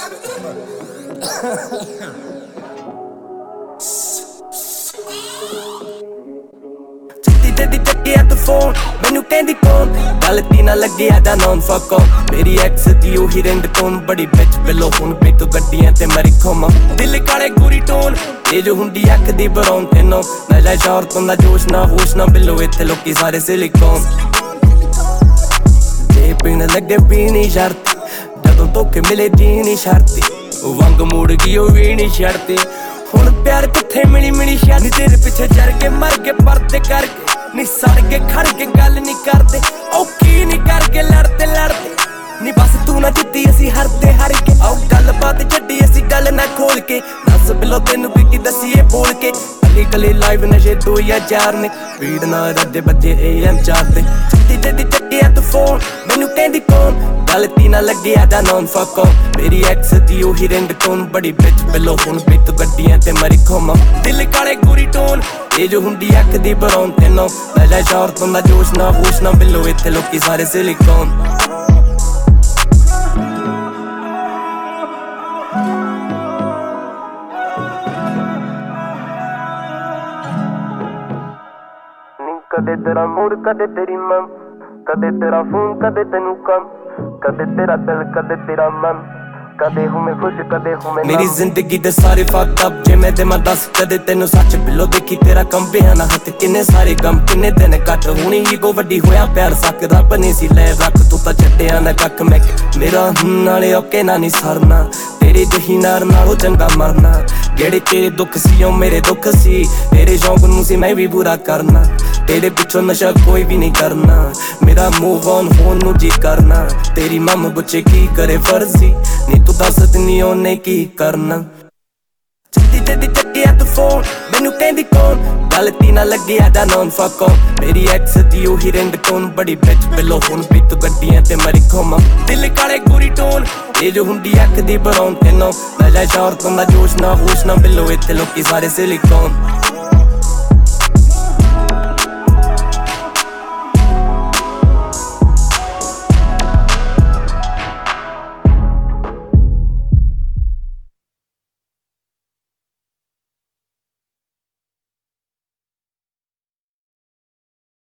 ਦੀ ਚੱਕਿਆ ਤੂੰ ਫੋਨ ਮੈਨੂੰ ਕਹਿੰਦੀ ਕੌਣ ਗਲਤੀ ਨਾ ਲੱਗਿਆ ਦਾ ਨੌਨ ਫੱਕ ਮੇਰੀ ਐਕਸ ਦੀ ਉਹੀ ਰਿੰਗ ਟੋਨ ਬੜੀ ਵਿੱਚ ਬਿੱਲੋ ਹੁਣ ਪਈ ਤੂੰ ਗੱਡੀਆਂ ਤੇ ਮਰੀ ਖੋਮਾ ਦਿਲ ਕਾਲੇ ਗੋਰੀ ਟੋਨ ਇਹ ਜੋ ਹੁੰਦੀ ਅੱਖ ਦੀ ਬਰੌਨ ਤੈਨੂੰ ਨਜ਼ਰ ਸ਼ੌਰ ਤੋਂ ਨਾ ਜੋਸ਼ ਨਾ ਹੋਸ਼ ਨਾ ਬਿੱਲੋ ਇੱਥੇ ਲੋਕੀ ਸਾਰੇ ਸਿਲਿਕੋਨ ਜੇ ਪੀਣ ਲੱਗੇ ਪੀਣੀ ਸ਼ਰਤ ਜਦੋਂ ਧੋਖੇ ਮਿਲੇ ਦੀ ਨਹੀਂ ਸ਼ਰਤੀ ਉਹ ਵਾਂਗ ਮੁੜ ਗਈ ਉਹ ਵੀ ਨਹੀਂ ਛੱਡਦੀ ਹੁਣ ਪਿਆਰ ਕਿੱਥੇ ਮਿਲੀ ਸ਼ਾਨੀ ਤੇਰੇ ਪਿੱਛੇ ਜਰ ਕੇ ਮਰ ਕੇ ਪਰਦੇ ਕਰਕੇ ਨੀ ਸੜ ਕੇ ਖੜ ਕੇ ਗੱਲ ਨਹੀਂ ਕਰਦੇ ਔਖੀ ਨਹੀਂ ਕਰਕੇ ਲੜਦੇ ਨੀ ਬਸ ਤੂੰ ਨਾ ਜਿੱਤੀ ਅਸੀਂ ਹਰਦੇ ਹਰ ਕੇ ਆਓ ਗੱਲ ਬਾਤ ਛੱਡੀ ਅਸੀਂ ਗੱਲ ਨਾ ਖੋਲ ਕੇ ਦੱਸ ਬਿਲੋ ਤੈਨੂੰ ਕੀ ਦਸੀਏ ਬੋਲ ਕੇ ਕਲੀ ਲਾਈਵ ਨਸ਼ੇ 2004 ਨੇ ਪੀੜ ਨਾ ਰੱਦੇ ਬੱਜੇ AM 4 ਤੇ ਛੱਤੀ ਦੀ ਚੱਕਿਆ ਤੂੰ ਫੋਨ ਮੈਨੂੰ ਕਹਿੰਦੀ ਕੌਣ ਗਲਤੀ ਨਾ ਲੱਗਿਆ ਦਾ ਨੌਨ ਫੱਕ ਮੇਰੀ ਐਕਸ ਦੀ ਉਹੀ ਰਿੰਗ ਟੋਨ ਬੜੀ ਵਿੱਚ ਬਿੱਲੋ ਹੁਣ ਪਈ ਤੂੰ ਗੱਡੀਆਂ ਤੇ ਮਰੀ ਖੋਮਾ ਦਿਲ ਕਾਲੇ ਗੋਰੀ ਟੋਨ ਇਹ ਜੋ ਹੁੰਦੀ ਅੱਖ ਦੀ ਬਰੌਨ ਤੈਨੂੰ ਨਜ਼ਰ ਸ਼ੌਰ ਤੋਂ ਨਾ ਜੋਸ਼ ਨਾ ਹੋਸ਼ ਨਾ ਬਿੱਲੋ ਇੱਥੇ ਲੋਕੀ ਸਾਰੇ ਸਿਲਿਕੋਨ ਕਦੇ ਤੇਰਾ ਮੂਡ ਕਦੇ ਤੇਰੀ ਮਨ ਕਦੇ ਤੇਰਾ ਫੋਨ ਕਦੇ ਤੈਨੂੰ ਕੰਮ ਕਦੇ ਤੇਰਾ ਦਿਲ ਕਦੇ ਤੇਰਾ ਮਨ ਕਦੇ ਹੂੰ ਮੈਂ ਖੁਸ਼ ਕਦੇ ਹੂੰ ਮੈਂ ਮੇਰੀ ਜ਼ਿੰਦਗੀ ਦੇ ਸਾਰੇ ਫੱਕਡ ਅਪ ਜੇ ਮੈਂ ਤੇ ਮੈਂ ਦੱਸ ਕਦੇ ਤੈਨੂੰ ਸੱਚ ਬਿੱਲੋ ਦੇਖੀ ਤੇਰਾ ਕੰਬਿਆ ਨਾ ਹੱਥ ਕਿੰਨੇ ਸਾਰੇ ਗਮ ਕਿੰਨੇ ਦਿਨ ਕੱਟ ਹੁਣੀ ਈਗੋ ਵੱਡੀ ਹੋਇਆ ਪਿਆਰ ਸੱਕ ਰੱਬ ਨਹੀਂ ਸੀ ਲੈ ਰੱਖ ਤੂੰ ਤਾਂ ਛੱਡਿਆ ਨਾ ਕੱਖ ਮੈਂ ਮੇਰਾ ਨਾਲੇ ਓਕੇ ਨਾ ਨਹੀਂ ਸਰਨਾ ਤੇਰੇ ਜਹੀ ਨਾਲੋਂ ਚੰਗਾ ਮਰਨਾ ਜਿਹੜੇ ਤੇਰੇ ਦੁੱਖ ਸੀ ਉਹ ਮੇਰੇ ਦੁੱਖ ਸੀ ਤੇਰੇ ਸ਼ੌਂਕ ਨੂੰ ਸੀ ਮੈਂ ਵੀ ਬੁਰਾ ਕਰਨਾ ਤੇਰੇ ਪਿੱਛੋਂ ਨਸ਼ਾ ਕੋਈ ਵੀ ਨਹੀਂ ਕਰਨਾ ਮੇਰਾ ਮੂਵ ਔਨ ਹੋਣ ਨੂੰ ਜੀ ਕਰਨਾ ਤੇਰੀ ਮੰਮ ਗੁੱਛੇ ਕੀ ਕਰੇ ਫਰਜ਼ੀ ਨੀ ਤੂੰ ਦੱਸ ਦਿਨੀ ਉਹਨੇ ਕੀ ਕਰਨਾ ਛੱਤੀ ਦੀ ਚੱਕਿਆ ਤੂੰ ਫੋਨ ਮੈਨੂੰ ਕਹਿੰਦੀ ਕੌਣ ਗਲਤੀ ਨਾ ਲੱਗਿਆ ਦਾ ਨੌਨ ਫੱਕ ਮੇਰੀ ਐਕਸ ਦੀ ਉਹੀ ਰਿੰਗ ਟੋਨ ਬੜੀ ਵਿੱਚ ਬਿੱਲੋ ਹੁਣ ਪਈ ਤੂੰ ਗੱਡੀਆਂ ਤੇ ਮਰੀ ਖੋਮਾ ਦਿਲ ਕਾਲੇ ਗੋਰੀ ਟੋਨ ਇਹ ਜੋ ਹੁੰਦੀ ਅੱਖ ਦੀ ਬਰੌਨ ਤੈਨੂੰ ਨਜ਼ਰ ਸ਼ੌਰ ਤੋਂ ਨਾ ਜੋਸ਼ ਨਾ ਹੋਸ਼ ਨਾ ਬਿੱਲੋ ਇੱਥੇ ਲੋਕੀ ਸਾਰੇ ਸਿਲਿਕੋਨ